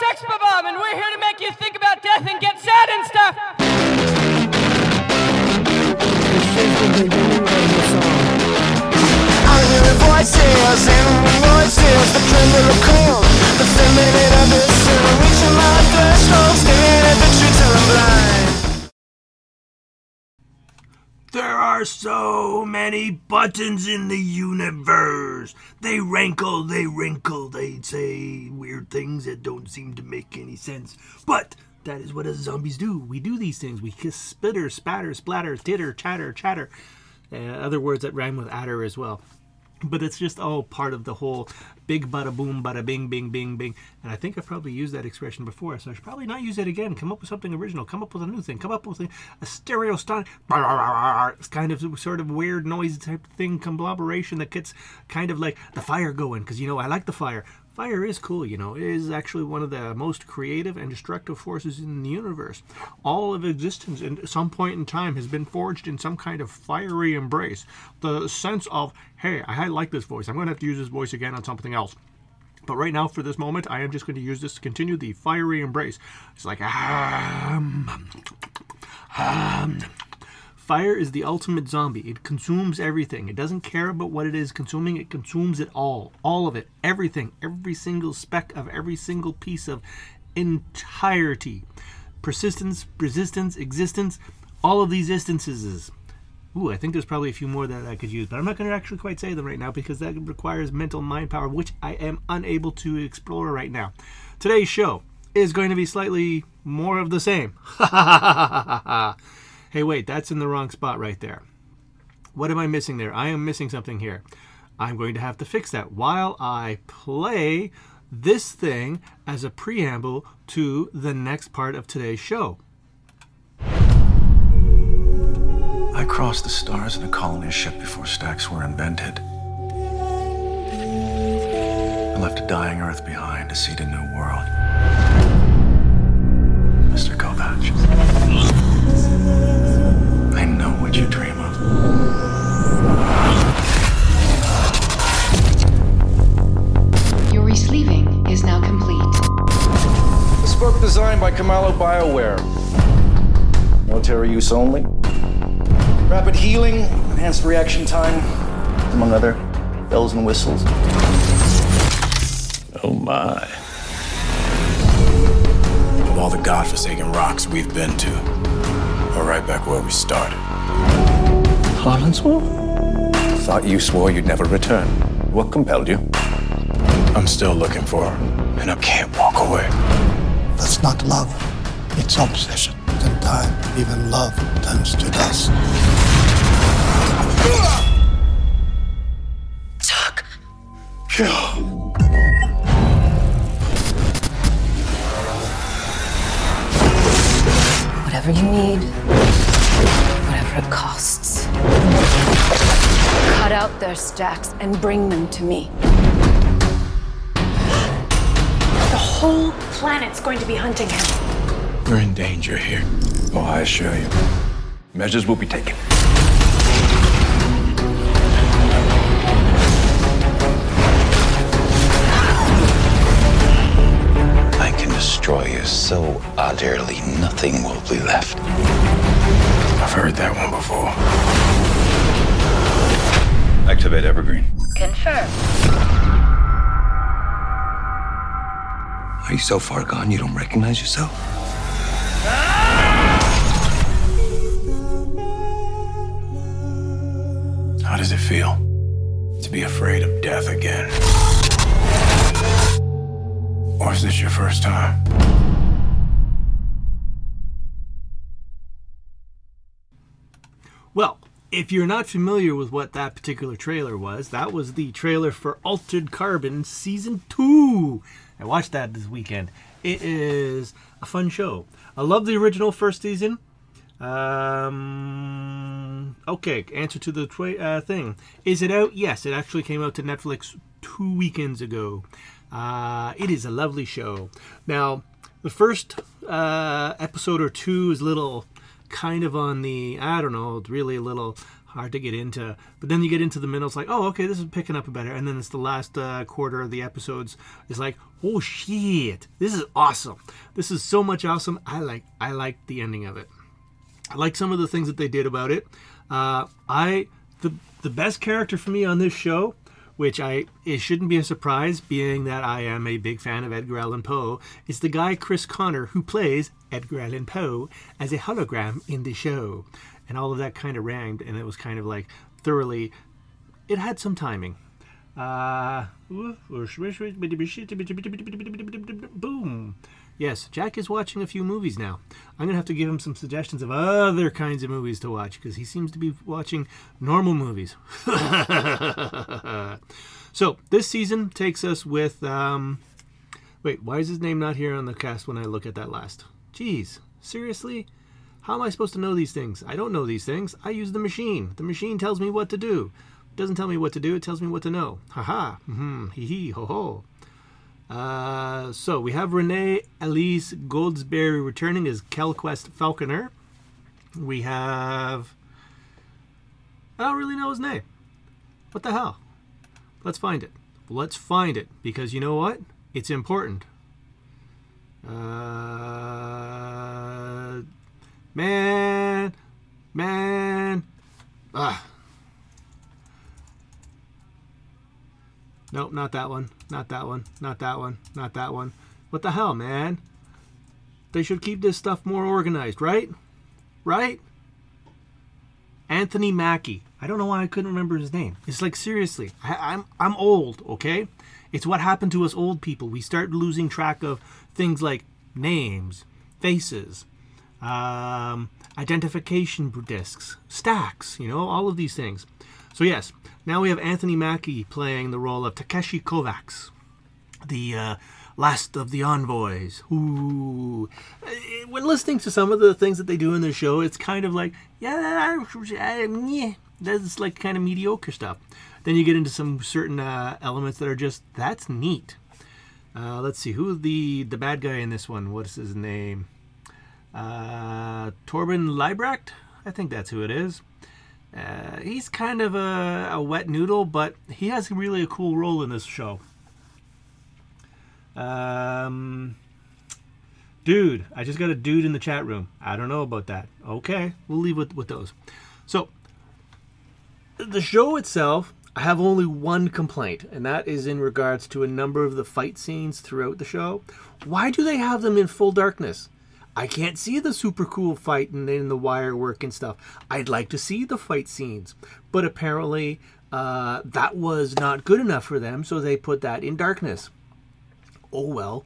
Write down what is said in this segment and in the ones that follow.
Sex Bob, and we're here to make you think about death and get sad and stuff. I'm hearing voices and voices, the tremble of cold, the feminine of this, reaching my threshold, staring at the truth till I'm blind. There are so many buttons in the universe. They rankle, they wrinkle, they say weird things that don't seem to make any sense. But that is what us zombies do. We do these things. We kiss, spitter, spatter, splatter, titter, chatter, chatter. Other words that rhyme with adder as well. But it's just all part of the whole big bada boom, bada bing, bing, bing, bing. And I think I've probably used that expression before, so I should probably not use it again. Come up with something original. Come up with a new thing. Come up with a stereo it's kind of sort of weird noise type thing, collaboration that gets kind of like the fire going. Because, you know, I like the fire. Fire is cool, you know. It is actually one of the most creative and destructive forces in the universe. All of existence at some point in time has been forged in some kind of fiery embrace. The sense of, hey, I like this voice. I'm going to have to use this voice again on something else. But right now, for this moment, I am just going to use this to continue the fiery embrace. It's like, Fire is the ultimate zombie. It consumes everything. It doesn't care about what it is consuming. It consumes it all. All of it. Everything. Every single speck of every single piece of entirety. Persistence, resistance, existence. All of these instances. Ooh, I think there's probably a few more that I could use, but I'm not going to actually quite say them right now because that requires mental mind power, which I am unable to explore right now. Today's show is going to be slightly more of the same. Ha ha ha ha ha. Hey, wait, that's in the wrong spot right there. What am I missing there? I am missing something here. I'm going to have to fix that while I play this thing as a preamble to the next part of today's show. I crossed the stars in a colony ship before stacks were invented. I left a dying Earth behind to seed a new world. Mr. Kovacs. I know what you dream of. Your resleeving is now complete. Bespoke design by Kamalo BioWare. Military use only. Rapid healing, enhanced reaction time, among other bells and whistles. Oh my. Of all the godforsaken rocks we've been to, we're right back where we started. Harlanswell? Thought you swore you'd never return. What compelled you? I'm still looking for her, and I can't walk away. That's not love. It's obsession. In time, even love turns to dust. Tuck! Kill! Whatever you need, whatever it costs. Cut out their stacks and bring them to me. The whole planet's going to be hunting him. We're in danger here. Oh, I assure you. Measures will be taken. I can destroy you so utterly nothing will be left. I've heard that one before. Activate Evergreen. Confirm. Are you so far gone you don't recognize yourself? How does it feel to be afraid of death again? Or is this your first time? Well, if you're not familiar with what that particular trailer was, that was the trailer for Altered Carbon Season 2. I watched that this weekend. It is a fun show. I love the original first season. Okay, answer to the thing. Is it out? Yes, it actually came out to Netflix 2 weekends ago. It is a lovely show. Now, the first episode or two is a little kind of on the, I don't know, really a little hard to get into. But then you get into the middle, it's like, oh, okay, this is picking up better. And then it's the last quarter of the episodes. It's like, oh shit, this is awesome. This is so much awesome. I like the ending of it. I like some of the things that they did about it. The best character for me on this show, which it shouldn't be a surprise, being that I am a big fan of Edgar Allan Poe, is the guy Chris Connor who plays Edgar Allan Poe as a hologram in the show. And all of that kind of rhymed, and it was kind of like thoroughly, it had some timing. Boom. Yes, Jack is watching a few movies now. I'm going to have to give him some suggestions of other kinds of movies to watch, because he seems to be watching normal movies. So, this season takes us with... wait, why is his name not here on the cast when I look at that last? Jeez, seriously? How am I supposed to know these things? I don't know these things. I use the machine. The machine tells me what to do. It doesn't tell me what to do, it tells me what to know. Ha-ha. Hee-hee. Ho-ho. So we have Renee Elise Goldsberry returning as Kelquest Falconer. We have... I don't really know his name. What the hell? Let's find it. Let's find it, because you know what? It's important. Man. Nope, not that one. Not that one. Not that one. Not that one. What the hell, man? They should keep this stuff more organized, right? Right? Anthony Mackie. I don't know why I couldn't remember his name. It's like, seriously, I'm old, okay? It's what happened to us old people. We start losing track of things like names, faces, identification discs, stacks, all of these things. So yes, now we have Anthony Mackie playing the role of Takeshi Kovacs, the last of the envoys. Ooh. When listening to some of the things that they do in the show, it's kind of like, that's like kind of mediocre stuff. Then you get into some certain elements that are just, that's neat. Let's see, who's the bad guy in this one? What is his name? Torben Leibrecht? I think that's who it is. He's kind of a wet noodle, but he has really a cool role in this show. Dude, I just got a dude in the chat room. I don't know about that. Okay, we'll leave with those. So, the show itself, I have only one complaint, and that is in regards to a number of the fight scenes throughout the show. Why do they have them in full darkness? I can't see the super cool fight and the wire work and stuff. I'd like to see the fight scenes. But apparently that was not good enough for them, so they put that in darkness. Oh well.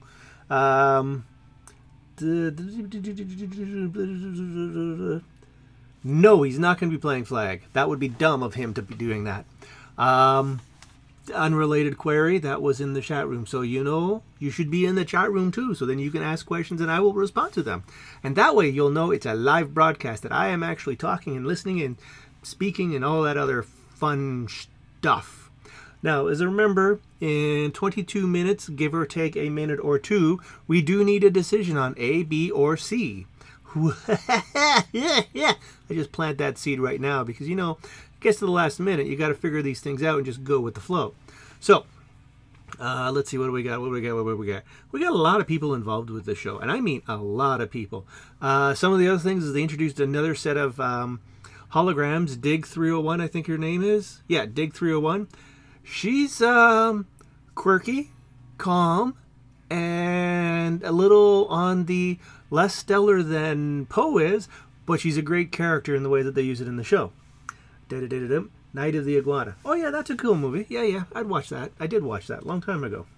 No, he's not going to be playing Flag. That would be dumb of him to be doing that. Unrelated query, that was in the chat room. So you should be in the chat room too, so then you can ask questions and I will respond to them. And that way you'll know it's a live broadcast, that I am actually talking and listening and speaking and all that other fun stuff. Now, as I remember, in 22 minutes, give or take a minute or two, we do need a decision on A, B, or C. Yeah. I just plant that seed right now because, it gets to the last minute. You got to figure these things out and just go with the flow. So, let's see. What do we got? We got a lot of people involved with this show. And I mean a lot of people. Some of the other things is they introduced another set of holograms. Dig 301, I think her name is. Yeah, Dig 301. She's quirky, calm, and a little on the less stellar than Poe is, but she's a great character in the way that they use it in the show. Night of the Iguana. Oh yeah, that's a cool movie. Yeah, I'd watch that. I did watch that a long time ago.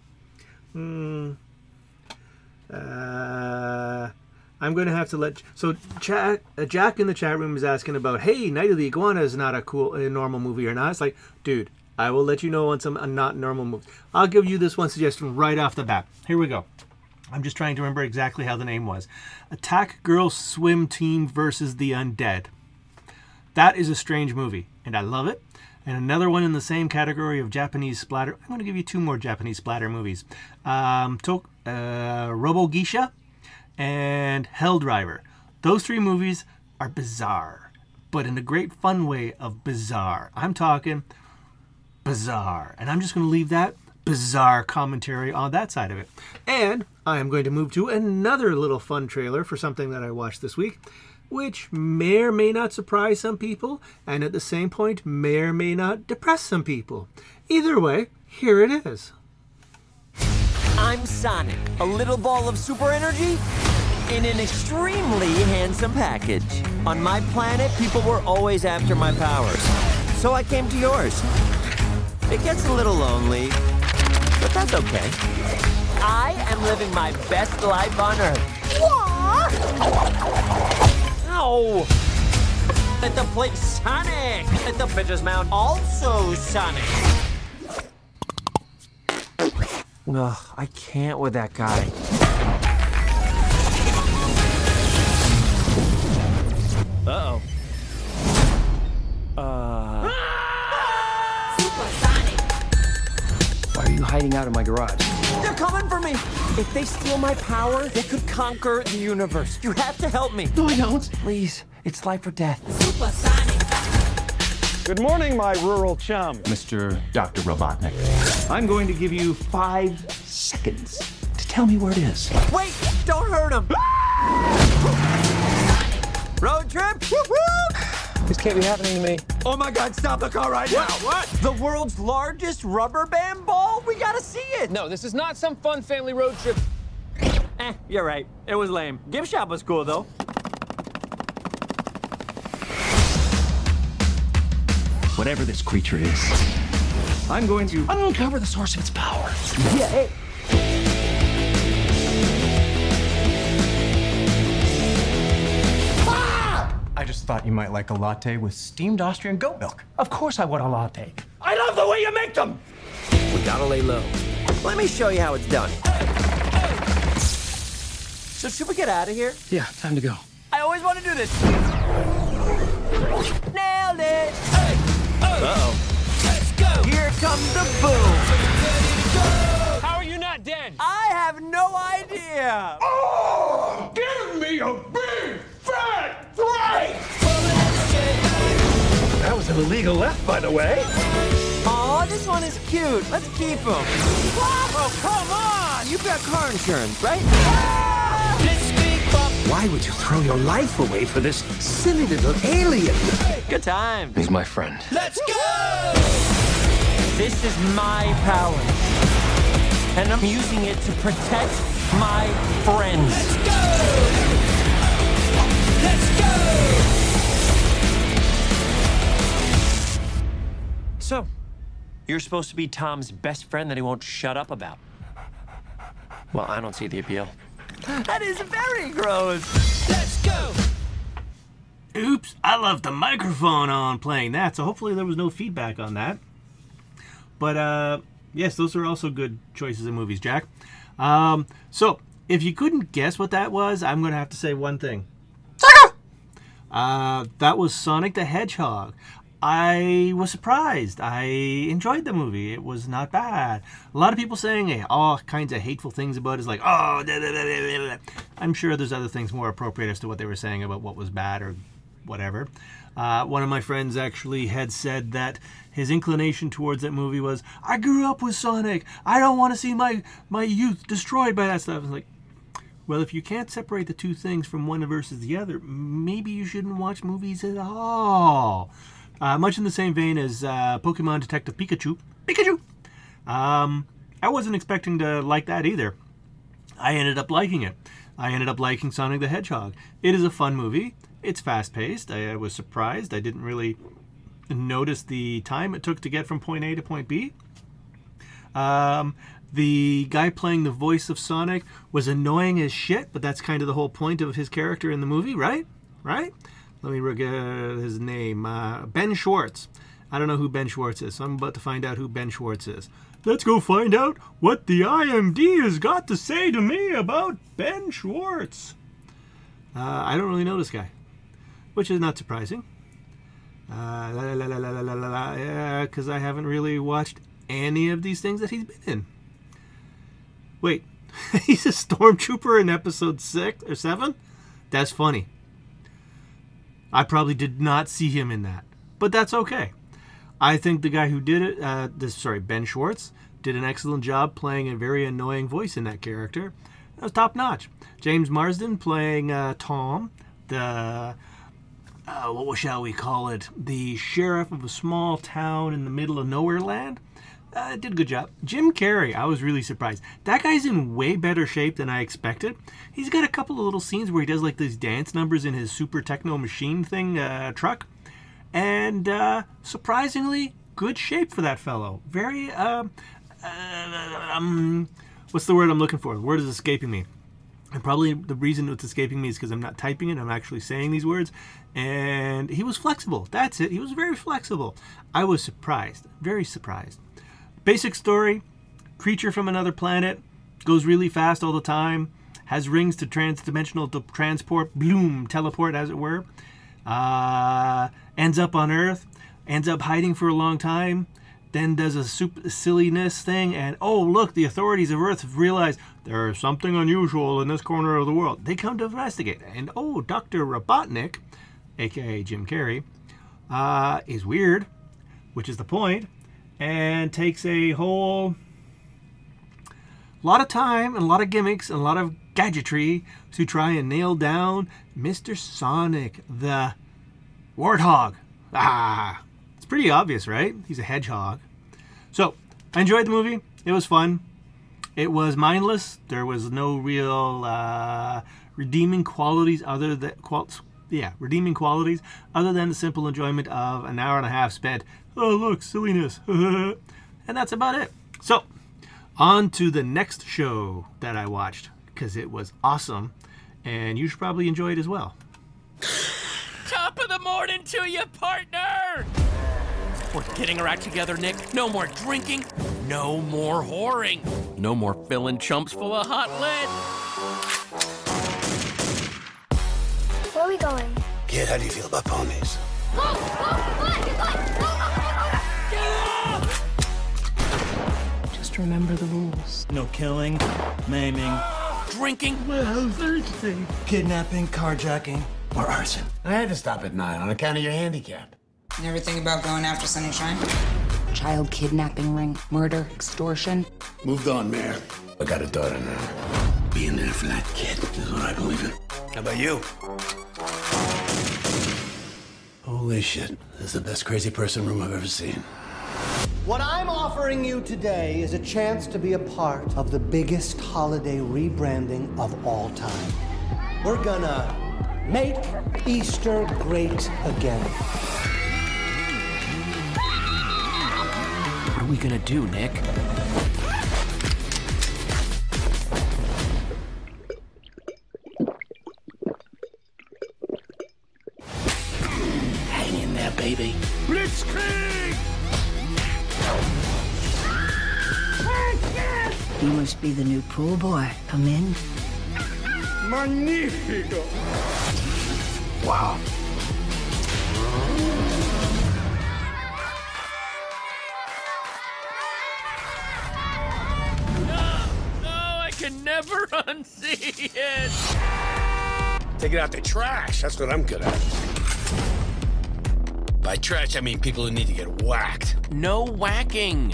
I'm going to have to let... So Jack in the chat room is asking about, hey, Night of the Iguana is not a normal movie or not. It's like, dude, I will let you know on some not normal movies. I'll give you this one suggestion right off the bat. Here we go. I'm just trying to remember exactly how the name was. Attack Girl Swim Team versus the Undead. That is a strange movie, and I love it. And another one in the same category of Japanese splatter. I'm going to give you two more Japanese splatter movies. Robo Geisha and Hell Driver. Those three movies are bizarre. but in a great fun way of bizarre. I'm talking bizarre. And I'm just going to leave that bizarre commentary on that side of it. And I am going to move to another little fun trailer for something that I watched this week, which may or may not surprise some people, and at the same point may or may not depress some people. Either way, here it is. I'm Sonic, a little ball of super energy in an extremely handsome package. On my planet, people were always after my powers, so I came to yours. It gets a little lonely, but that's okay. I am living my best life on Earth. Ow! At the place Sonic! At the Bitches Mount, also Sonic! Ugh, I can't with that guy. Uh-oh. Why are you hiding out in my garage? They're coming for me! If they steal my power, they could conquer the universe. You have to help me. No, I don't. Please, it's life or death. Good morning, my rural chum. Mr. Dr. Robotnik. I'm going to give you 5 seconds to tell me where it is. Wait! Don't hurt him! Road trip? This can't be happening to me. Oh my God, stop the car right now! What? The world's largest rubber band ball? We gotta see it! No, this is not some fun family road trip. You're right. It was lame. Gift shop was cool, though. Whatever this creature is, I'm going to uncover the source of its power. Yeah, hey. I just thought you might like a latte with steamed Austrian goat milk. Of course I want a latte. I love the way you make them! We gotta lay low. Let me show you how it's done. So should we get out of here? Yeah, time to go. I always want to do this. Nailed it! Uh-oh. Let's go! Here comes the boom! How are you not dead? I have no idea! Oh! Give me a big, fat break! That was an illegal left, by the way. Aw, this one is cute. Let's keep him. Oh, come on! You've got car insurance, right? Why would you throw your life away for this silly little alien? Good time. He's my friend. Let's go! This is my power. And I'm using it to protect my friends. Let's go! Let's go! So, you're supposed to be Tom's best friend that he won't shut up about. Well, I don't see the appeal. That is very gross. Let's go! Oops, I left the microphone on playing that, so hopefully there was no feedback on that. But, yes, those are also good choices in movies, Jack. So, if you couldn't guess what that was, I'm going to have to say one thing. That was Sonic the Hedgehog. I was surprised. I enjoyed the movie. It was not bad. A lot of people saying all kinds of hateful things about it. It's like, oh, da, da, da, da, da. I'm sure there's other things more appropriate as to what they were saying about what was bad or whatever. One of my friends actually had said that his inclination towards that movie was, I grew up with Sonic. I don't want to see my youth destroyed by that stuff. I was like, well, if you can't separate the two things from one versus the other, maybe you shouldn't watch movies at all. Much in the same vein as Pokemon Detective Pikachu. I wasn't expecting to like that either. I ended up liking it. I ended up liking Sonic the Hedgehog. It is a fun movie. It's fast-paced. I was surprised. I didn't really notice the time it took to get from point A to point B. The guy playing the voice of Sonic was annoying as shit, but that's kind of the whole point of his character in the movie, right? Right? Let me get his name. Ben Schwartz. I don't know who Ben Schwartz is, so I'm about to find out who Ben Schwartz is. Let's go find out what the IMD has got to say to me about Ben Schwartz. I don't really know this guy, which is not surprising. Because I haven't really watched any of these things that he's been in. Wait, he's a stormtrooper in episode 6 or 7? That's funny. I probably did not see him in that, but that's okay. I think the guy who did it, Ben Schwartz, did an excellent job playing a very annoying voice in that character. That was top notch. James Marsden playing Tom, the what shall we call it? The sheriff of a small town in the middle of nowhere land. Did a good job. Jim Carrey, I was really surprised. That guy's in way better shape than I expected. He's got a couple of little scenes where he does like these dance numbers in his super techno machine thing truck. And surprisingly, good shape for that fellow. Very, what's the word I'm looking for? The word is escaping me. And probably the reason it's escaping me is because I'm not typing it. I'm actually saying these words. And he was flexible. That's it. He was very flexible. I was surprised. Very surprised. Basic story. Creature from another planet. Goes really fast all the time. Has rings to trans-dimensional transport. Bloom. Teleport, as it were. Ends up on Earth. Ends up hiding for a long time. Then does a silliness thing, and oh, look, the authorities of Earth have realized there's something unusual in this corner of the world. They come to investigate, and oh, Dr. Robotnik, aka Jim Carrey, is weird, which is the point, and takes a whole lot of time and a lot of gimmicks and a lot of gadgetry to try and nail down Mr. Sonic, the warthog. It's pretty obvious, right? He's a hedgehog. So, I enjoyed the movie. It was fun. It was mindless. There was no real redeeming qualities other than the simple enjoyment of an hour and a half spent. Oh, look, silliness. And that's about it. So, on to the next show that I watched, because it was awesome, and you should probably enjoy it as well. Top of the morning to you, partner! We're getting our act together, Nick. No more drinking, no more whoring, no more filling chumps full of hot lead. Where are we going? Kid, how do you feel about ponies? Just remember the rules. No killing, maiming, drinking, kidnapping, carjacking, or arson. I had to stop at 9 on account of your handicap. Never think about going after Sunshine? Child kidnapping ring, murder, extortion. Moved on, Mayor. I got a daughter now. Being there for that kid is what I believe in. How about you? Holy shit. This is the best crazy person room I've ever seen. What I'm offering you today is a chance to be a part of the biggest holiday rebranding of all time. We're gonna make Easter great again. What are we gonna do, Nick? Hang in there, baby. Blitzkrieg! You must be the new pool boy. Come in. Magnifico! Wow. I can never unsee it! Take it out the trash. That's what I'm good at. By trash, I mean people who need to get whacked. No whacking!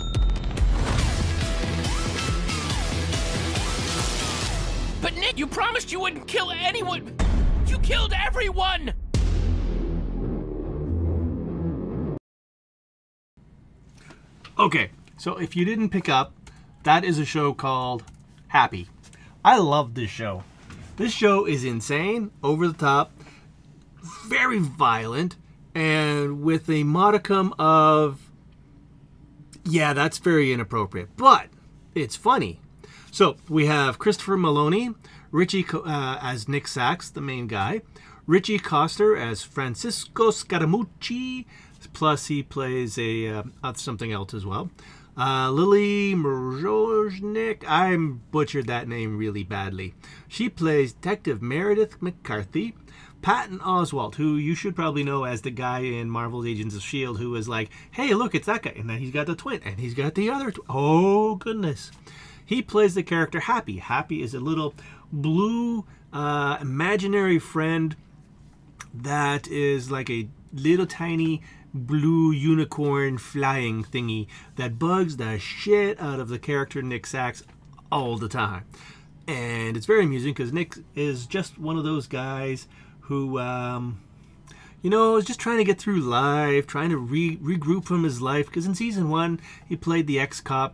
But Nick, you promised you wouldn't kill anyone! You killed everyone! Okay, so if you didn't pick up, that is a show called Happy. I love this show. This show is insane, over the top, very violent, and with a modicum of, yeah, that's very inappropriate, but it's funny. So we have Christopher Maloney, Richie as Nick Sachs, the main guy, Richie Coster as Francisco Scaramucci, plus he plays a something else as well. Lily Mroznik, I butchered that name really badly. She plays Detective Meredith McCarthy. Patton Oswalt, who you should probably know as the guy in Marvel's Agents of S.H.I.E.L.D., who is like, hey, look, it's that guy. And then he's got the twin, and he's got the other twin. Oh, goodness. He plays the character Happy. Happy is a little blue imaginary friend that is like a little tiny blue unicorn flying thingy that bugs the shit out of the character Nick Sachs all the time. And it's very amusing because Nick is just one of those guys who, is just trying to get through life, trying to regroup from his life. Because in season 1, he played the ex-cop /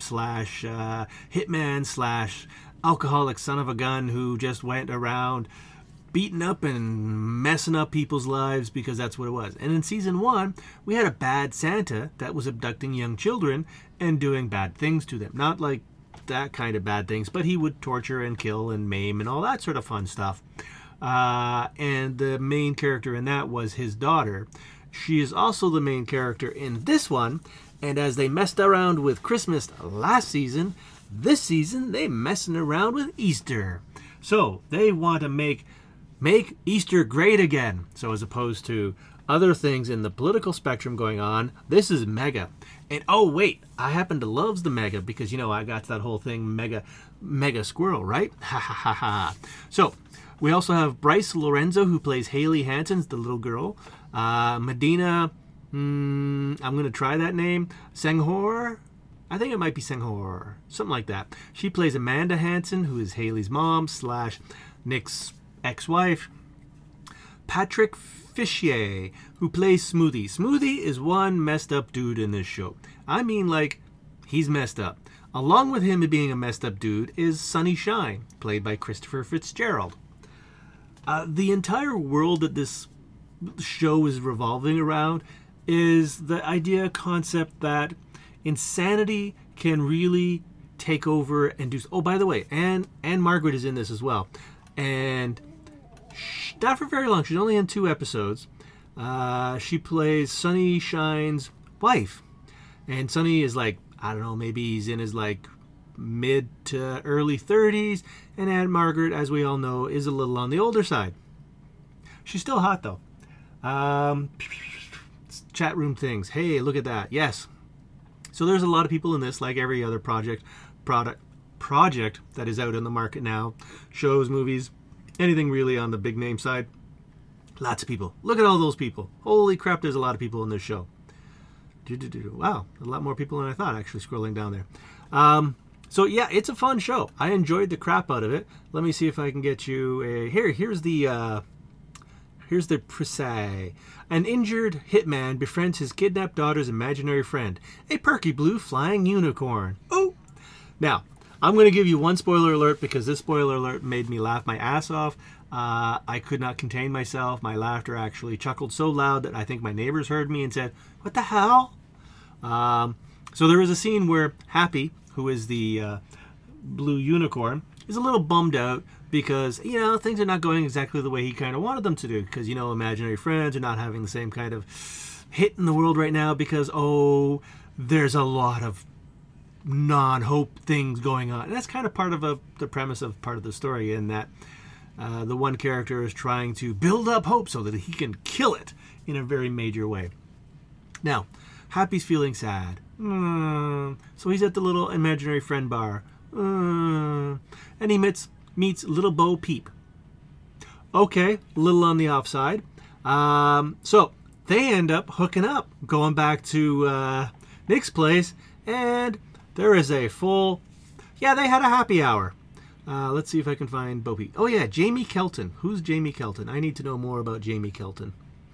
hitman / alcoholic son of a gun who just went around beating up and messing up people's lives because that's what it was. And in season 1, we had a bad Santa that was abducting young children and doing bad things to them. Not like that kind of bad things, but he would torture and kill and maim and all that sort of fun stuff. And the main character in that was his daughter. She is also the main character in this one. And as they messed around with Christmas last season, this season they messing around with Easter. So they want to make Easter great again. So as opposed to other things in the political spectrum going on, this is mega. And oh wait, I happen to love the mega because I got that whole thing mega squirrel, right? Ha ha ha ha. So we also have Bryce Lorenzo, who plays Haley Hansen's the little girl. Medina, I'm gonna try that name. Senghor. I think it might be Senghor, something like that. She plays Amanda Hansen, who is Haley's mom / Nick's ex-wife. Patrick Fichier, who plays Smoothie. Smoothie is one messed up dude in this show. I mean, like, he's messed up. Along with him being a messed up dude is Sonny Shine, played by Christopher Fitzgerald. The entire world that this show is revolving around is the concept that insanity can really take over and do... Oh, by the way, Anne Margaret is in this as well. And not for very long. She's only in 2 episodes. She plays Sonny Shine's wife. And Sonny is like, I don't know, maybe he's in his like mid to early 30s. And Aunt Margaret, as we all know, is a little on the older side. She's still hot though. Chat room things. Hey, look at that. Yes. So there's a lot of people in this, like every other project that is out in the market now. Shows, movies, anything really on the big name side. Lots of people. Look at all those people. Holy crap, there's a lot of people in this show. Wow, a lot more people than I thought actually scrolling down there. So yeah, it's a fun show. I enjoyed the crap out of it. Let me see if I can get you a... Here's the précis. An injured hitman befriends his kidnapped daughter's imaginary friend, a perky blue flying unicorn. Oh! Now, I'm going to give you one spoiler alert because this spoiler alert made me laugh my ass off. I could not contain myself. My laughter actually chuckled so loud that I think my neighbors heard me and said, "What the hell?" So there is a scene where Happy, who is the blue unicorn, is a little bummed out because, things are not going exactly the way he kind of wanted them to do. Because, imaginary friends are not having the same kind of hit in the world right now because, there's a lot of non-hope things going on. And that's kind of part of the premise of part of the story, in that the one character is trying to build up hope so that he can kill it in a very major way. Now, Happy's feeling sad. So he's at the little imaginary friend bar. And he meets little Bo Peep. Okay, a little on the offside. So they end up hooking up, going back to Nick's place, and there is a full... Yeah, they had a happy hour. Let's see if I can find Bo Peep. Oh yeah, Jamie Kelton. Who's Jamie Kelton? I need to know more about Jamie Kelton.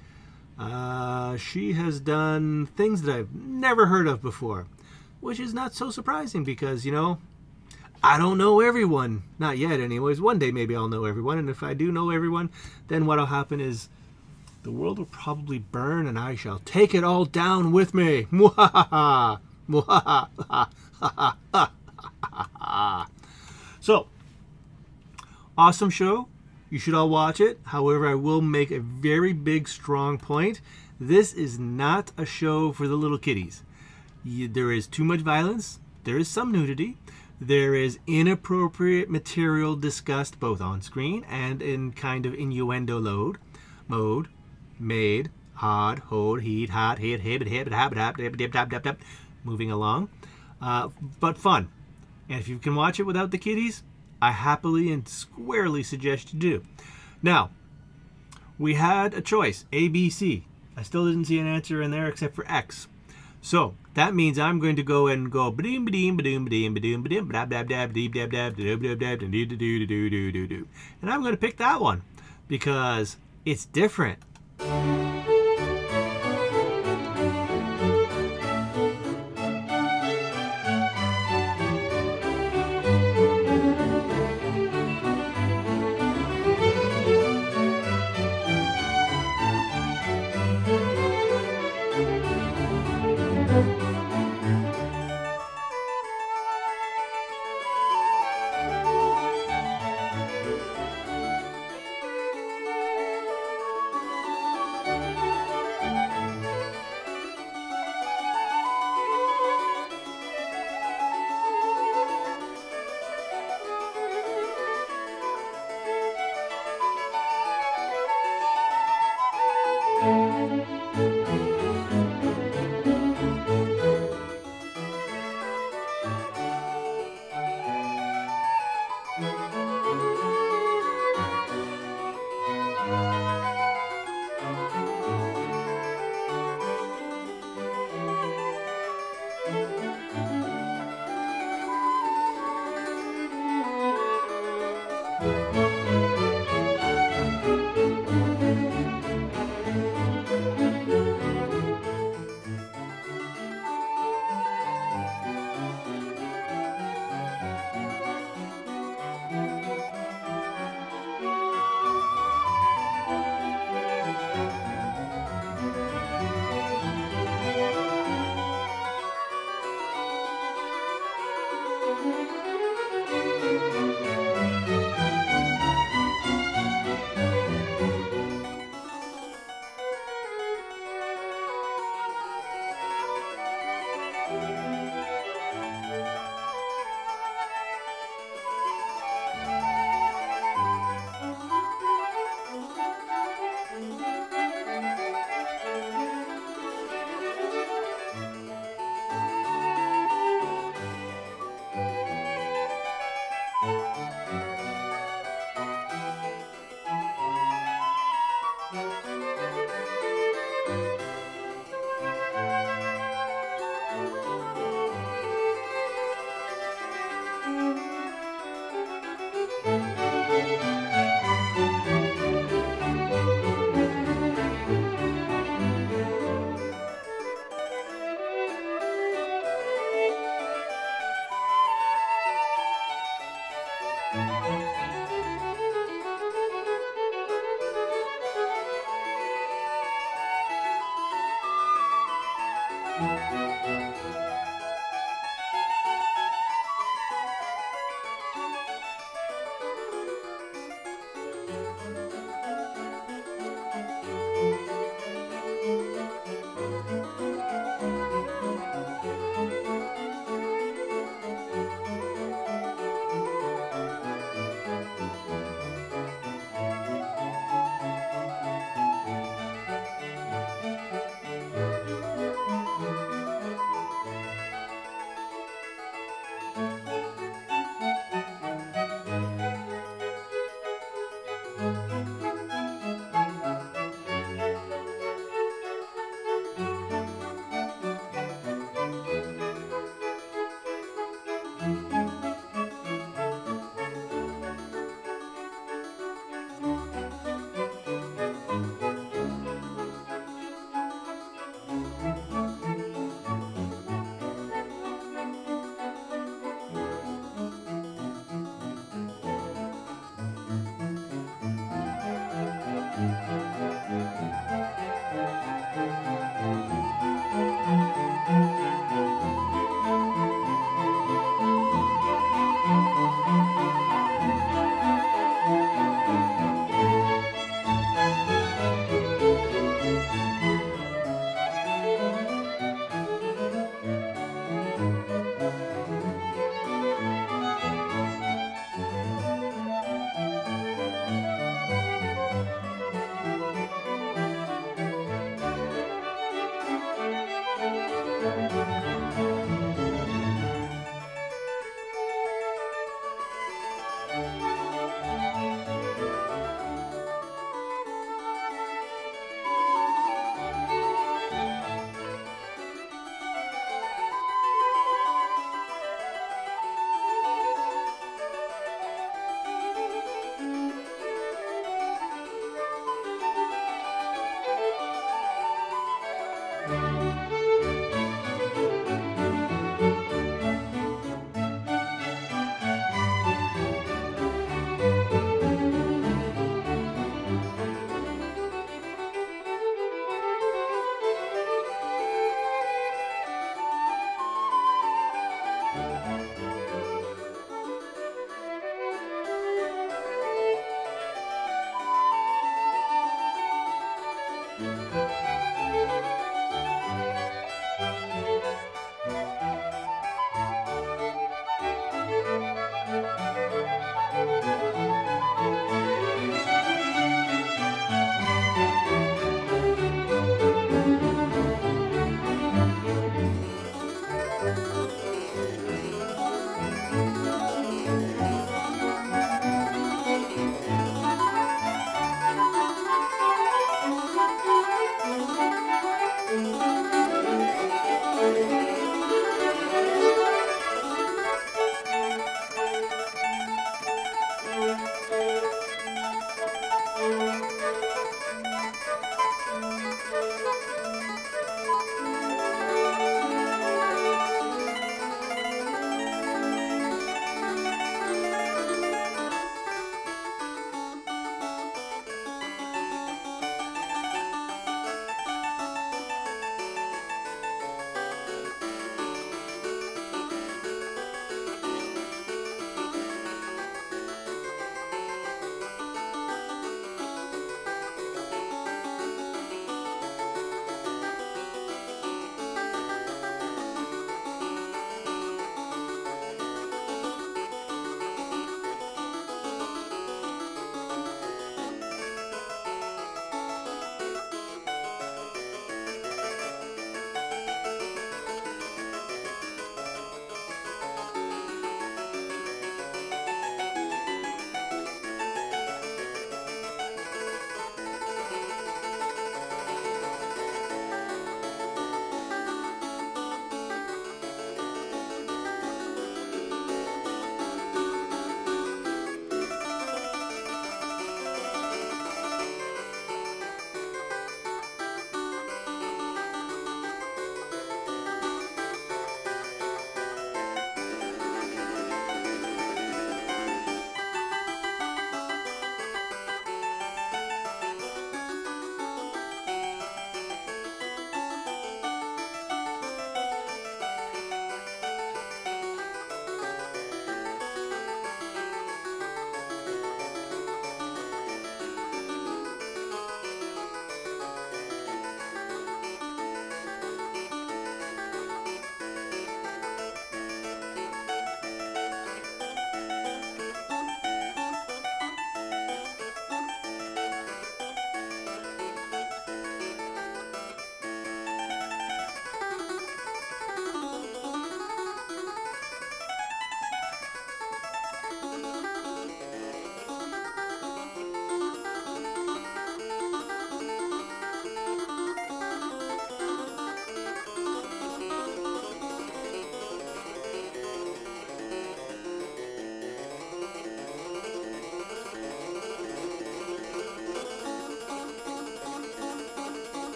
She has done things that I've never heard of before, which is not so surprising because, I don't know everyone. Not yet, anyways. One day maybe I'll know everyone, and if I do know everyone, then what'll happen is the world will probably burn, and I shall take it all down with me. Mwahaha! Mwahaha! So, awesome show. You should all watch it. However, I will make a very big, strong point. This is not a show for the little kiddies. There is too much violence. There is some nudity. There is inappropriate material discussed both on screen and in kind of innuendo mode. Made, hard, hold, heat, hot, hit, hip, moving along. But fun. And if you can watch it without the kiddies, I happily and squarely suggest you do. Now, we had a choice, A, B, C. I still didn't see an answer in there except for X. So that means I'm going to go and go and I'm going to pick that one because it's different.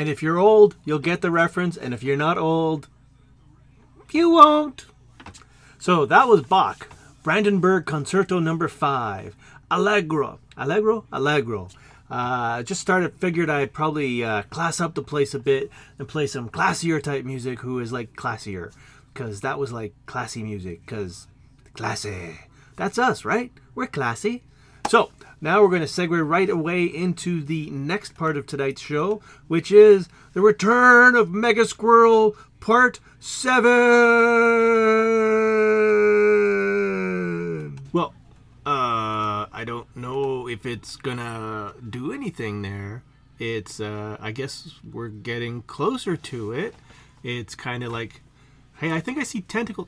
And if you're old, you'll get the reference. And if you're not old, you won't. So that was Bach. Brandenburg Concerto No. 5. Allegro. Just figured I'd probably class up the place a bit and play some classier type music who is like classier. Because that was like classy music. Because classy. That's us, right? We're classy. So now we're going to segue right away into the next part of tonight's show, which is the return of Mega Squirrel Part 7. Well, I don't know if it's gonna do anything there. It's, I guess we're getting closer to it. It's kind of like, hey, I think I see tentacles.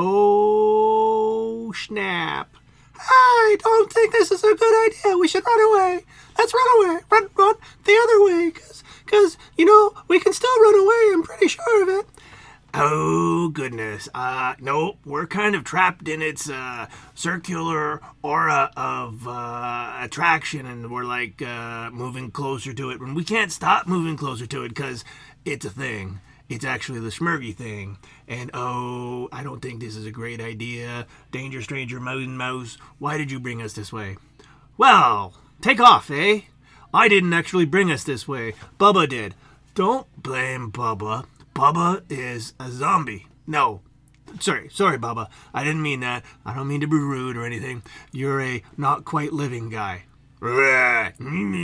Oh, snap. I don't think this is a good idea. We should run away. Let's run away. Run the other way. Because, we can still run away. I'm pretty sure of it. Oh, goodness. No, we're kind of trapped in its circular aura of attraction, and we're like moving closer to it. And we can't stop moving closer to it because it's a thing. It's actually the Smurgy thing. And oh, I don't think this is a great idea. Danger, stranger, mouse, why did you bring us this way? Well, take off, eh? I didn't actually bring us this way. Bubba did. Don't blame Bubba. Bubba is a zombie. No. Sorry, Bubba. I didn't mean that. I don't mean to be rude or anything. You're a not quite living guy. Alright,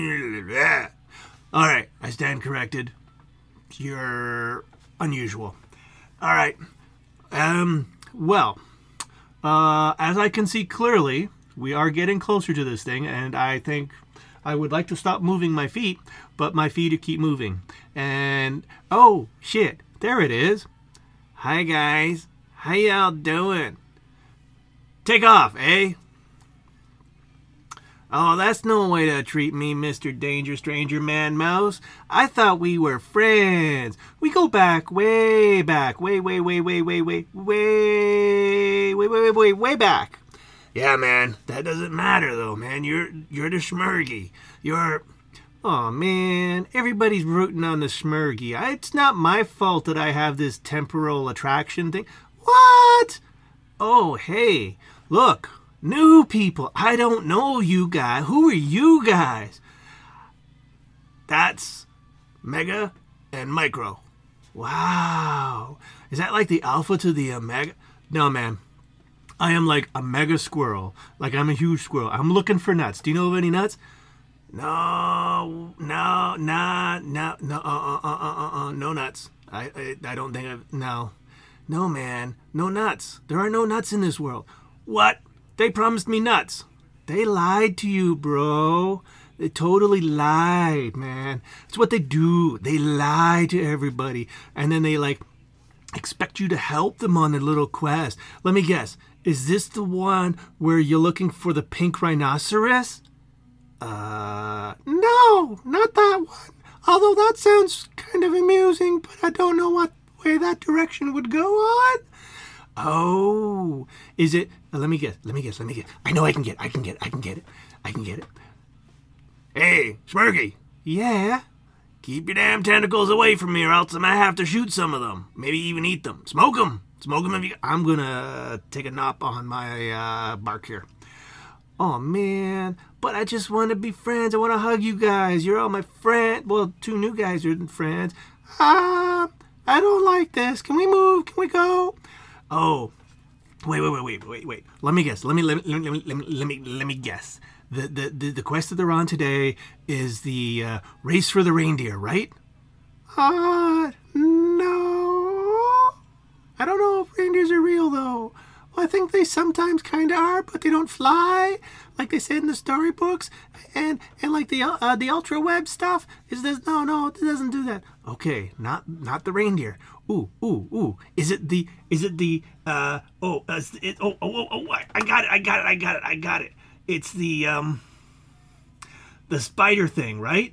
I stand corrected. You're unusual. Alright. Well, as I can see clearly, we are getting closer to this thing, and I think I would like to stop moving my feet, but my feet keep moving. And, oh, shit, there it is. Hi, guys. How y'all doing? Take off, eh? Oh, that's no way to treat me, Mr. Danger Stranger Man Mouse. I thought we were friends. We go back, way back. Way back. Yeah, man, that doesn't matter, though, man. You're the Smurgy. Oh, man, everybody's rooting on the Smurgy. It's not my fault that I have this temporal attraction thing. What? Oh, hey, look, new people. I don't know you guys. Who are you guys? That's Mega and Micro. Wow. Is that like the alpha to the omega? No, man. I am like a mega squirrel. Like I'm a huge squirrel. I'm looking for nuts. Do you know of any nuts? No nuts. I don't think no, man, no nuts. There are no nuts in this world. What? They promised me nuts. They lied to you, bro. They totally lied, man. It's what they do. They lie to everybody, and then they expect you to help them on their little quest. Let me guess. Is this the one where you're looking for the pink rhinoceros? No, not that one. Although that sounds kind of amusing, but I don't know what way that direction would go on. Oh, is it? Let me guess. I know I can get it. Hey, Smurgy. Yeah? Keep your damn tentacles away from me or else I might have to shoot some of them. Maybe even eat them. Smoke them if you... I'm gonna take a nap on my bark here. Oh, man. But I just want to be friends. I want to hug you guys. You're all my friends. Well, 2 new guys are friends. I don't like this. Can we move? Can we go? Oh, wait. Let me guess. Let me guess. The quest that they're on today is the race for the reindeer, right? No. I don't know if reindeers are real, though. Well, I think they sometimes kind of are, but they don't fly, like they said in the storybooks, and like the ultra web stuff. Is this? No, it doesn't do that. Okay, not the reindeer. Ooh. Is it the? I got it. It's the spider thing, right?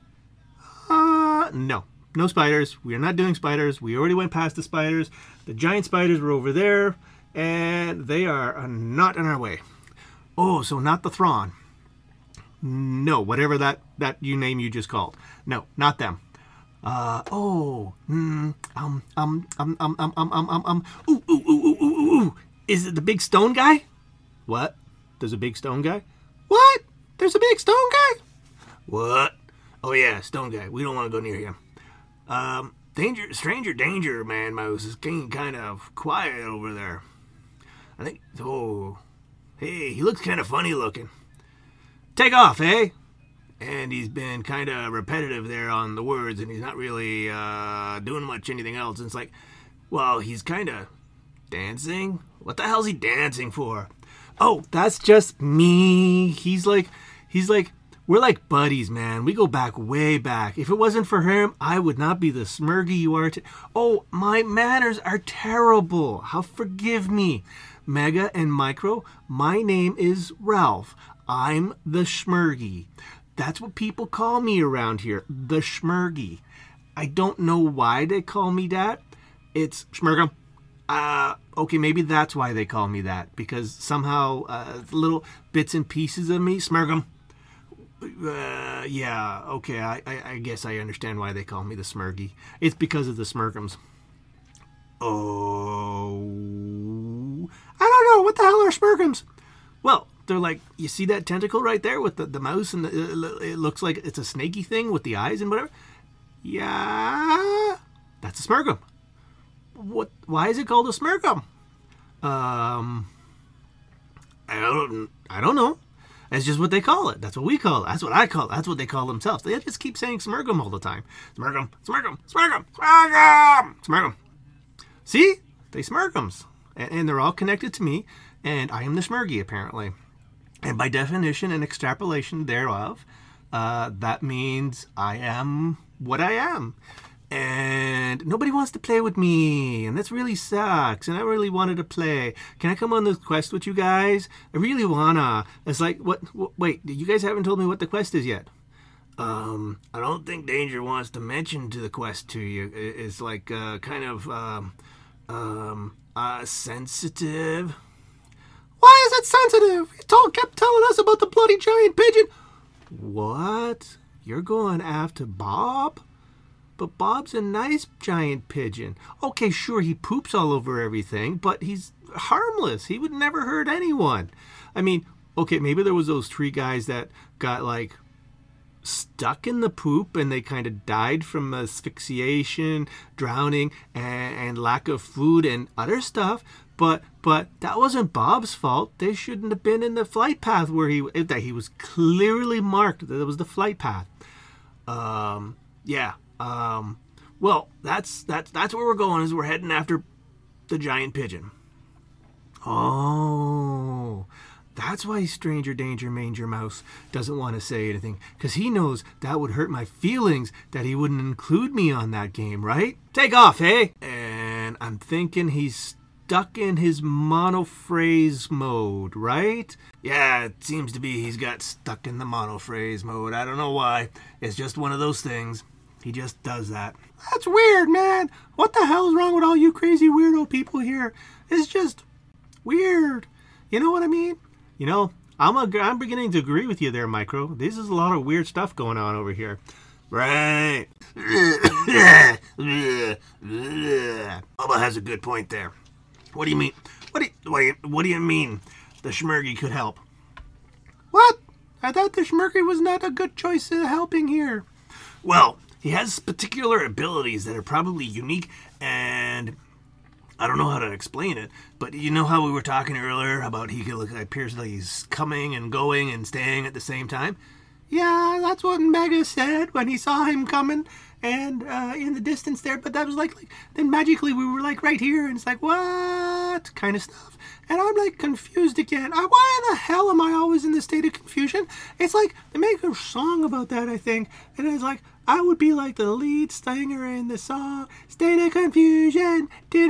No spiders. We are not doing spiders. We already went past the spiders. The giant spiders were over there. And they are not in our way. Oh, so not the Thrawn. No, whatever that name you just called. No, not them. Is it the big stone guy? What? There's a big stone guy? What? There's a big stone guy? What? Oh yeah, stone guy. We don't want to go near him. Stranger danger, man. Mouse is getting kind of quiet over there. I think. Oh, hey, he looks kind of funny looking. Take off, eh? And he's been kind of repetitive there on the words, and he's not really doing much anything else. And it's like, well, he's kind of dancing. What the hell's he dancing for? Oh, that's just me. He's like, we're like buddies, man. We go back, way back. If it wasn't for him, I would not be the Smurgy you are. Oh, my manners are terrible. How forgive me. Mega and Micro, my name is Ralph. I'm the Smurgy. That's what people call me around here, the Smurgy. I don't know why they call me that. It's Smurgum. Okay, maybe that's why they call me that. Because somehow little bits and pieces of me, Smurgum. Yeah, okay, I guess I understand why they call me the Smurgy. It's because of the Smurgums. Oh, I don't know. What the hell are Smurgums? Well, they're like, you see that tentacle right there with the mouse, and it looks like it's a snaky thing with the eyes and whatever? Yeah, that's a Smurgum. What? Why is it called a Smurgum? I don't know. That's just what they call it. That's what we call it. That's what I call it. That's what they call themselves. They just keep saying Smurgum all the time. Smurgum, Smurgum, Smurgum, Smurgum, Smurgum. See? They Smurgums. And they're all connected to me. And I am the Smurgy, apparently. And by definition and extrapolation thereof, that means I am what I am. And nobody wants to play with me, and this really sucks, and I really wanted to play. Can I come on this quest with you guys? I really wanna. It's like, what wait, you guys haven't told me what the quest is yet. I don't think Danger wants to mention to the quest to you. It's like, kind of, sensitive. Why is it sensitive? He kept telling us about the bloody giant pigeon. What? You're going after Bob? But Bob's a nice giant pigeon. Okay, sure, he poops all over everything, but he's harmless. He would never hurt anyone. I mean, okay, maybe there was those 3 guys that got, like, stuck in the poop and they kind of died from asphyxiation, drowning, and lack of food and other stuff. But that wasn't Bob's fault. They shouldn't have been in the flight path where he was clearly marked that it was the flight path. Yeah. Well, that's where we're going, is we're heading after the giant pigeon. Oh, that's why Stranger Danger Manger Mouse doesn't want to say anything, because he knows that would hurt my feelings that he wouldn't include me on that game, right? Take off, hey? And I'm thinking he's stuck in his monophrase mode, right? Yeah, it seems to be he's got stuck in the monophrase mode. I don't know why. It's just one of those things. He just does that. That's weird, man. What the hell's wrong with all you crazy weirdo people here? It's just weird. You know what I mean? You know, I'm beginning to agree with you there, Micro. This is a lot of weird stuff going on over here. Right. Bubba has a good point there. What do you mean? What do you mean the Schmurgy could help? What? I thought the Schmurgy was not a good choice in helping here. Well, he has particular abilities that are probably unique, and I don't know how to explain it, but you know how we were talking earlier about he appears like he's coming and going and staying at the same time? Yeah, that's what Mega said when he saw him coming and in the distance there, but that was like then magically we were like right here, and it's like, what kind of stuff? And I'm like confused again. Why the hell am I always in this state of confusion? It's like they make a song about that, I think, and it's like I would be like the lead singer in the song, State of Confusion.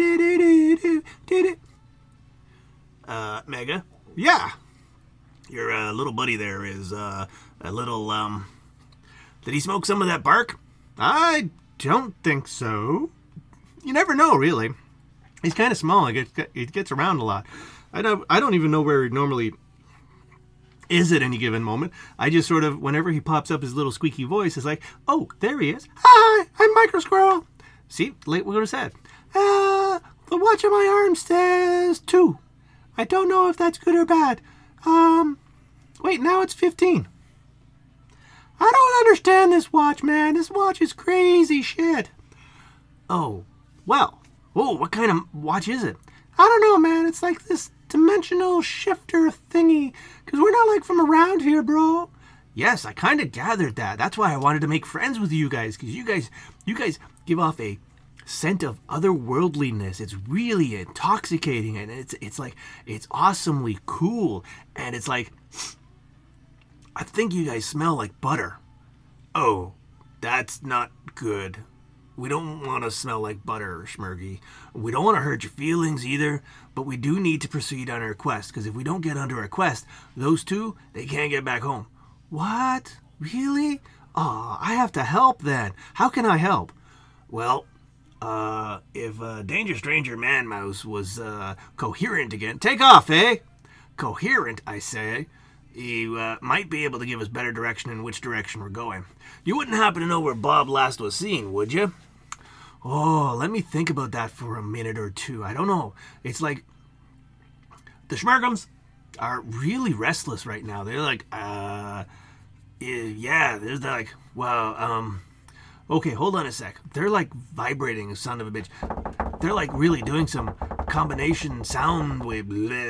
Mega? Yeah. Your little buddy there is a little, did he smoke some of that bark? I don't think so. You never know, really. He's kind of small. He gets around a lot. I don't even know where he normally is at any given moment. I just sort of, whenever he pops up his little squeaky voice, it's like, oh, there he is. Hi, I'm Micro Squirrel. See, late what I said. The watch on my arm says 2. I don't know if that's good or bad. Wait, now it's 15. I don't understand this watch, man. This watch is crazy shit. Oh, well. Oh, what kind of watch is it? I don't know, man. It's like this dimensional shifter thingy. Because we're not like from around here, bro. Yes, I kind of gathered that. That's why I wanted to make friends with you guys. Because you guys give off a scent of otherworldliness. It's really intoxicating. And it's like, it's awesomely cool. And it's like, I think you guys smell like butter. Oh, that's not good. We don't want to smell like butter, Schmergy. We don't want to hurt your feelings either, but we do need to proceed on our quest, because if we don't get under our quest, those two, they can't get back home. What? Really? Oh, I have to help then. How can I help? Well, if Danger Stranger Man Mouse was coherent again, take off, eh? Coherent, I say. He might be able to give us better direction in which direction we're going. You wouldn't happen to know where Bob last was seen, would you? Oh, let me think about that for a minute or two. I don't know. It's like the Schmergums are really restless right now. They're like, yeah, they're like, well, okay, hold on a sec. They're like vibrating, son of a bitch. They're like really doing some combination sound wave.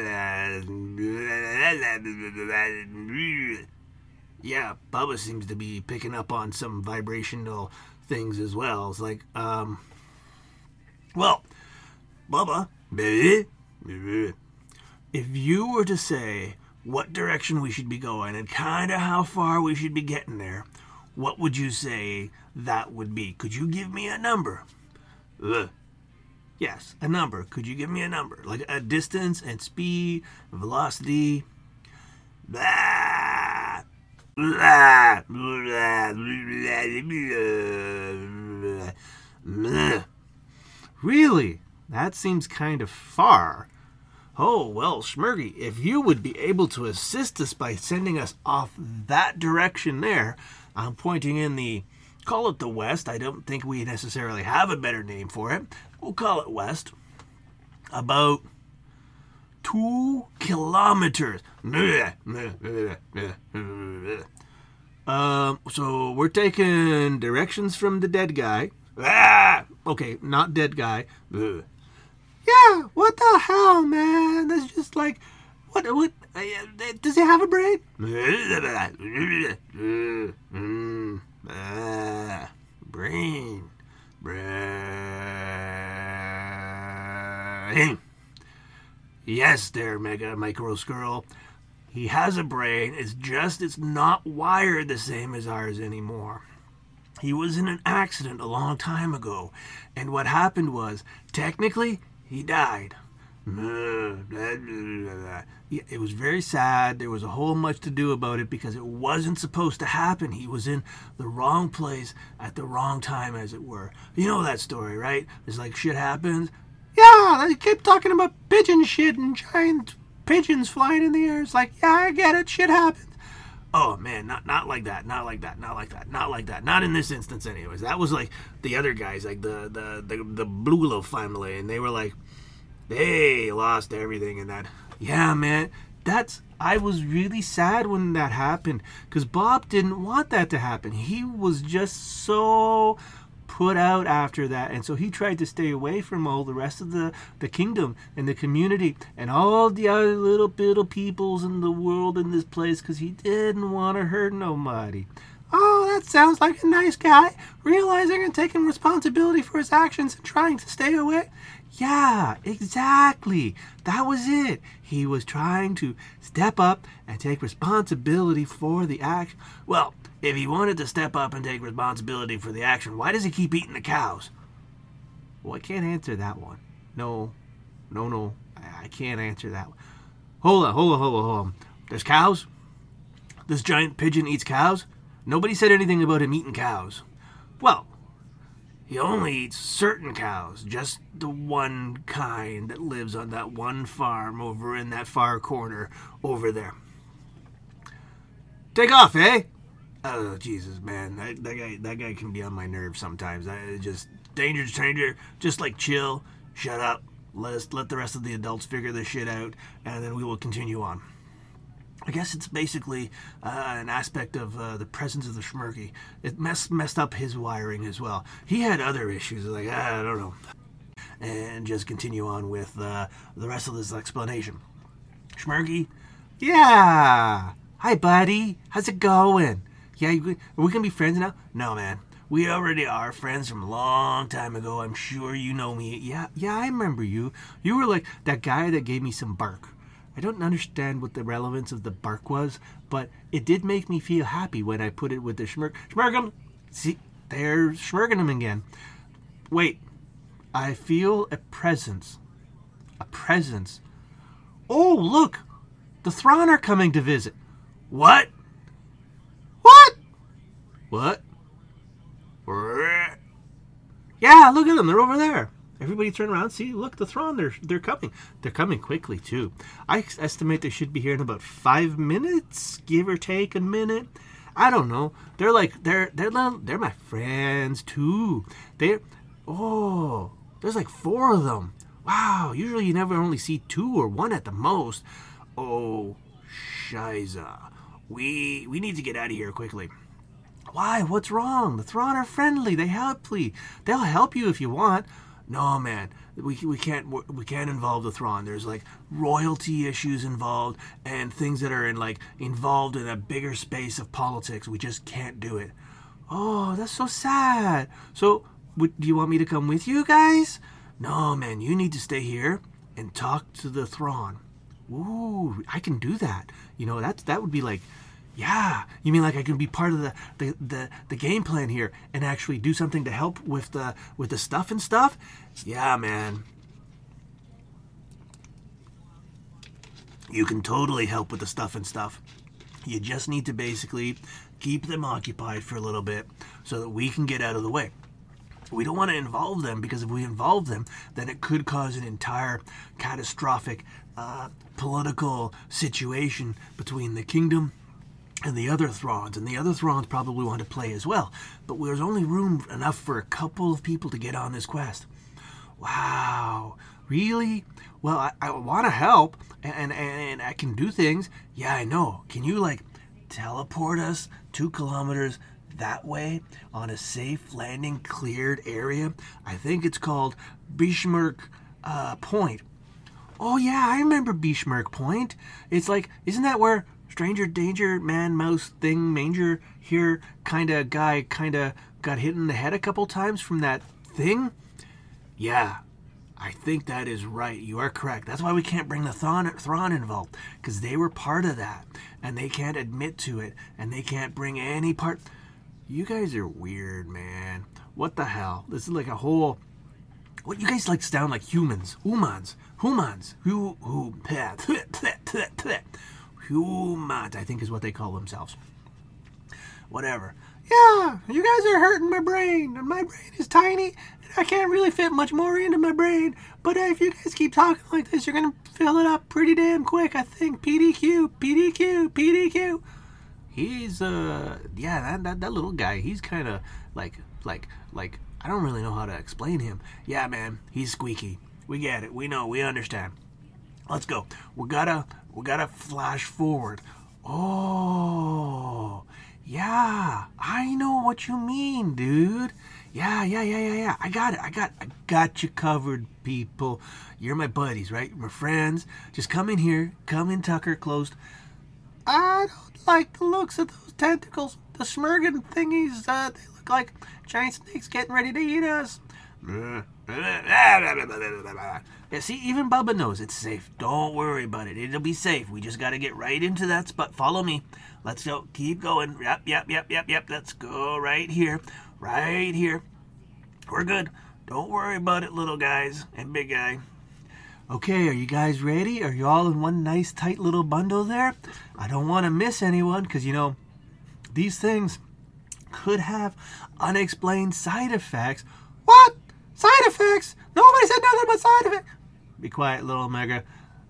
Yeah, Bubba seems to be picking up on some vibrational things as well. It's like, well, Bubba, if you were to say what direction we should be going and kind of how far we should be getting there, what would you say that would be? Could you give me a number? Yes, a number. Could you give me a number? Like a distance and speed, velocity. Blah. Blah. Blah. Blah. Really? That seems kind of far. Oh, well, Schmergy, if you would be able to assist us by sending us off that direction there, I'm pointing in the, call it the west. I don't think we necessarily have a better name for it. We'll call it west. About 2 kilometers. So we're taking directions from the dead guy. Okay, not dead guy. Yeah, what the hell, man? That's just like, what, does he have a brain? Brain. Yes, there, Mega Micro Squirrel. He has a brain. It's not wired the same as ours anymore. He was in an accident a long time ago, and what happened was, technically, he died. It was very sad. There was a whole much to do about it because it wasn't supposed to happen. He was in the wrong place at the wrong time, as it were. You know that story, right? It's like shit happens. Yeah, they keep talking about pigeon shit and giant pigeons flying in the air. It's like, yeah, I get it. Shit happens. Oh man, not like that, not like that, not like that, not like that, not in this instance anyways. That was like the other guys, like the Blulo family, and they were like, they lost everything and that. Yeah, man, I was really sad when that happened, because Bob didn't want that to happen. He was just so put out after that, and so he tried to stay away from all the rest of the kingdom and the community and all the other little peoples in the world in this place, because he didn't want to hurt nobody. Oh, that sounds like a nice guy, realizing and taking responsibility for his actions and trying to stay away. Yeah, exactly. That was it. He was trying to step up and take responsibility for the action. Well, if he wanted to step up and take responsibility for the action, why does he keep eating the cows? Well, I can't answer that one. No. I can't answer that one. Hold on. There's cows? This giant pigeon eats cows? Nobody said anything about him eating cows. Well, he only eats certain cows, just the one kind that lives on that one farm over in that far corner over there. Take off, eh? Oh, Jesus, man. That guy can be on my nerves sometimes. Just danger, stranger. Just like chill, shut up. Let the rest of the adults figure this shit out, and then we will continue on. I guess it's basically an aspect of the presence of the Schmirky. It messed up his wiring as well. He had other issues, like, I don't know. And just continue on with the rest of this explanation. Schmirky? Yeah! Hi, buddy. How's it going? Yeah, are we gonna be friends now? No, man. We already are friends from a long time ago. I'm sure you know me. Yeah, I remember you. You were like that guy that gave me some bark. I don't understand what the relevance of the bark was, but it did make me feel happy when I put it with the Schmirgum. See, there's Schmirgum again. Wait, I feel a presence. A presence. Oh, look! The Thrawn are coming to visit. What? What? What? Yeah, look at them. They're over there. Everybody turn around. See, look, the Thrawn. They're coming. They're coming quickly too. I estimate they should be here in about 5 minutes, give or take a minute. I don't know. They're my friends too. There's like 4 of them. Wow. Usually you never only see 2 or 1 at the most. Oh, shiza. We need to get out of here quickly. Why? What's wrong? The Thrawn are friendly. They'll help you if you want. No, man. We can't involve the Thrawn. There's like royalty issues involved and things that are involved in a bigger space of politics. We just can't do it. Oh, that's so sad. So, do you want me to come with you guys? No, man. You need to stay here and talk to the Thrawn. Ooh, I can do that. You know, that would be like, yeah. You mean like I can be part of the game plan here and actually do something to help with the stuff and stuff? Yeah, man. You can totally help with the stuff and stuff. You just need to basically keep them occupied for a little bit so that we can get out of the way. We don't want to involve them, because if we involve them, then it could cause an entire catastrophic political situation between the kingdom and the other Thrawns, and the other Thrawns probably want to play as well. But there's only room enough for a couple of people to get on this quest. Wow, really? Well, I want to help, and I can do things. Yeah, I know. Can you teleport us 2 kilometers that way on a safe landing cleared area? I think it's called Bishmirk Point. Oh yeah, I remember Bishmirk Point. It's isn't that where Stranger Danger, Man, Mouse, Thing, Manger here kinda got hit in the head a couple times from that thing? Yeah, I think that is right. You are correct. That's why we can't bring the Thrawn involved, because they were part of that, and they can't admit to it, and they can't bring any part. You guys are weird, man. What the hell? This is like a whole... What, you guys sound like humans. Humans. Humans, I think is what they call themselves. Whatever. Yeah, you guys are hurting my brain, and my brain is tiny, and I can't really fit much more into my brain. But if you guys keep talking like this, you're gonna fill it up pretty damn quick, I think. PDQ. He's that little guy. He's kind of like I don't really know how to explain him. Yeah, man, he's squeaky. We get it. We know. We understand. Let's go. We gotta flash forward. Oh, yeah. I know what you mean, dude. Yeah. I got you covered, people. You're my buddies, right? My friends. Just come in here. Come in, Tucker, closed. I don't like the looks of those tentacles. The Schmirgan thingies, they look like giant snakes getting ready to eat us. Yeah, see, even Bubba knows it's safe. Don't worry about it. It'll be safe. We just got to get right into that spot. Follow me. Let's go. Keep going. Yep. Let's go right here. Right here. We're good. Don't worry about it, little guys and big guy. Okay, are you guys ready? Are you all in one nice, tight little bundle there? I don't want to miss anyone, because, these things could have unexplained side effects. What? Side effects? Nobody said nothing but side effects. Be quiet, little Omega.